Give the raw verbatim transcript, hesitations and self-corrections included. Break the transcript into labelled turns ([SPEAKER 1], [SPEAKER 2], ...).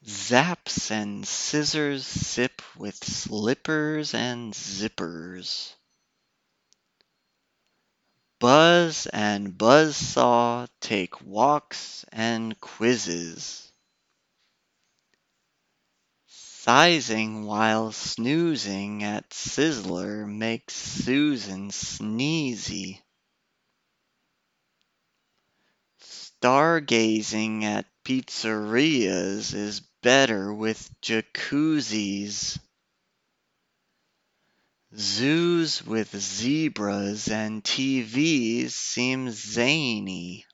[SPEAKER 1] Zaps and scissors sip with slippers and zippers. Buzz and buzzsaw take walks and quizzes. Sizing while snoozing at Sizzler makes Susan sneezy. Stargazing at pizzerias is better with jacuzzis. Zoos with zebras and T Vs seem zany.